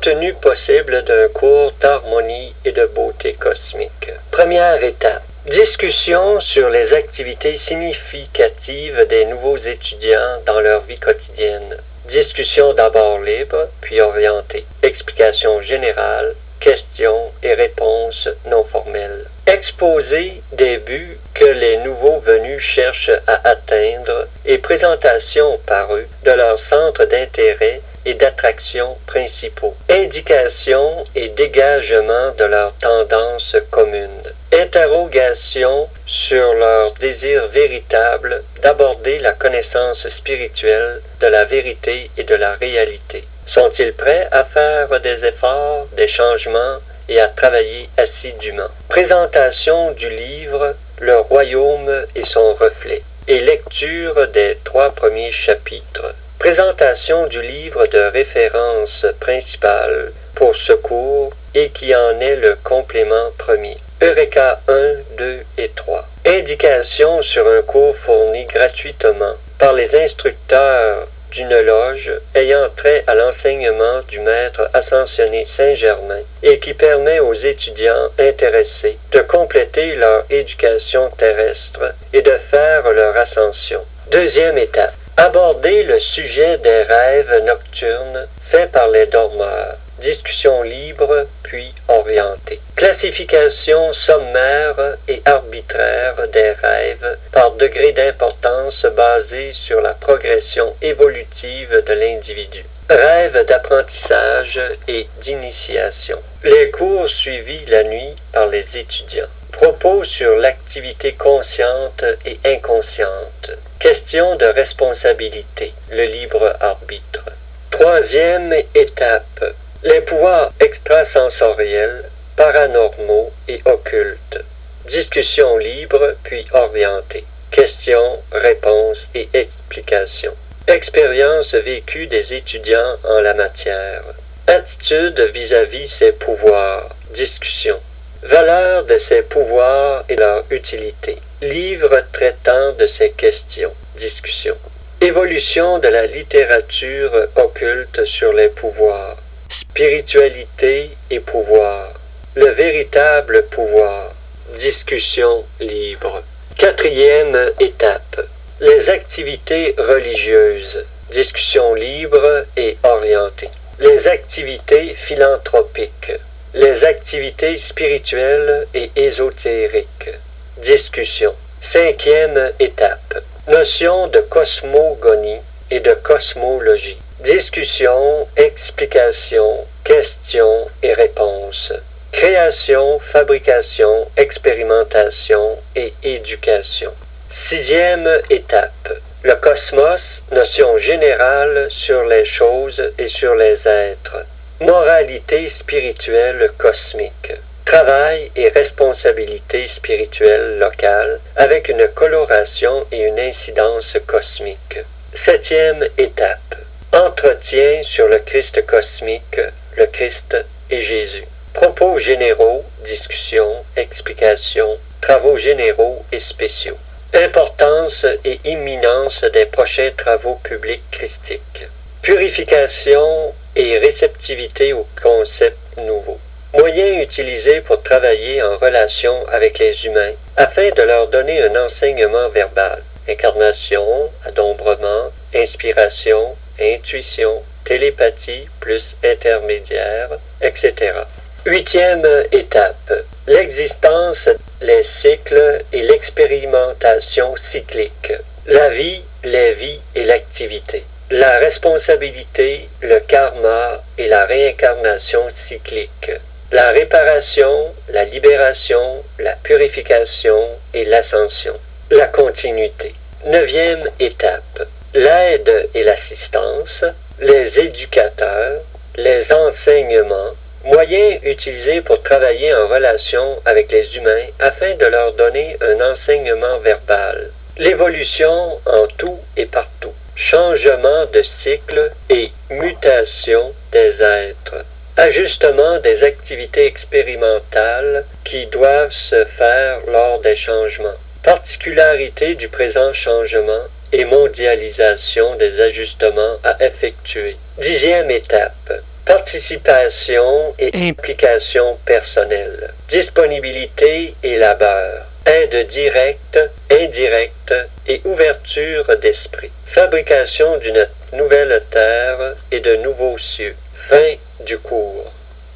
Contenu possible d'un cours d'harmonie et de beauté cosmique. Première étape. Discussion sur les activités significatives des nouveaux étudiants dans leur vie quotidienne. Discussion d'abord libre, puis orientée. Explication générale, questions et réponses non formelles. Exposé des buts que les nouveaux venus cherchent à atteindre et présentation par eux de leurs centres d'intérêt et d'attraction principaux. Indication et dégagement de leurs tendances communes. Interrogation sur leur désir véritable d'aborder la connaissance spirituelle de la vérité et de la réalité. Sont-ils prêts à faire des efforts, des changements et à travailler assidûment? Présentation du livre Le Royaume et son reflet et lecture des 3 premiers chapitres. Présentation du livre de référence principal pour ce cours et qui en est le complément premier. Eureka 1, 2 et 3. Indication sur un cours fourni gratuitement par les instructeurs d'une loge ayant trait à l'enseignement du maître ascensionné Saint-Germain et qui permet aux étudiants intéressés de compléter leur éducation terrestre et de faire leur ascension. Deuxième étape. Aborder le sujet des rêves nocturnes faits par les dormeurs. Discussion libre puis orientée. Classification sommaire et arbitraire des rêves par degré d'importance basée sur la progression évolutive de l'individu. Rêves d'apprentissage et d'initiation. Les cours suivis la nuit par les étudiants. Propos sur l'activité consciente et inconsciente. Question de responsabilité, le libre arbitre. Troisième étape. Les pouvoirs extrasensoriels, paranormaux et occultes. Discussion libre puis orientée. Questions, réponses et explications. Expérience vécue des étudiants en la matière. Attitude vis-à-vis ces pouvoirs. Discussion. Valeur de ces pouvoirs et leur utilité. Livre traitant de ces questions. Discussion. Évolution de la littérature occulte sur les pouvoirs. Spiritualité et pouvoir. Le véritable pouvoir. Discussion libre. Quatrième étape. Les activités religieuses. Discussion libre et orientée. Les activités philanthropiques. Les activités spirituelles et ésotériques. Discussion. Cinquième étape. Notion de cosmogonie et de cosmologie. Discussion, explication, questions et réponses. Création, fabrication, expérimentation et éducation. Sixième étape. Le cosmos, notion générale sur les choses et sur les êtres. Moralité spirituelle cosmique. Travail et responsabilité spirituelle locale avec une coloration et une incidence cosmique. Septième étape. Entretien sur le Christ cosmique, le Christ et Jésus. Propos généraux, discussions, explications, travaux généraux et spéciaux. Importance et imminence des prochains travaux publics christiques. Purification et réceptivité aux concepts nouveaux. Moyens utilisés pour travailler en relation avec les humains afin de leur donner un enseignement verbal. Incarnation, adombrement, inspiration, intuition, télépathie plus intermédiaire, etc. Huitième étape. L'existence, les cycles et l'expérimentation cyclique. La vie, les vies et l'activité. La responsabilité, le karma et la réincarnation cyclique. La réparation, la libération, la purification et l'ascension. La continuité. Neuvième étape. L'aide et l'assistance, les éducateurs, les enseignements, moyens utilisés pour travailler en relation avec les humains afin de leur donner un enseignement verbal. L'évolution en tout et partout. Changement de cycle et mutation des êtres. Ajustement des activités expérimentales qui doivent se faire lors des changements. Particularité du présent changement et mondialisation des ajustements à effectuer. Dixième étape. Participation et implication personnelle. Disponibilité et labeur. Aide directe, indirecte et ouverture d'esprit. Fabrication d'une nouvelle terre et de nouveaux cieux. Fin du cours.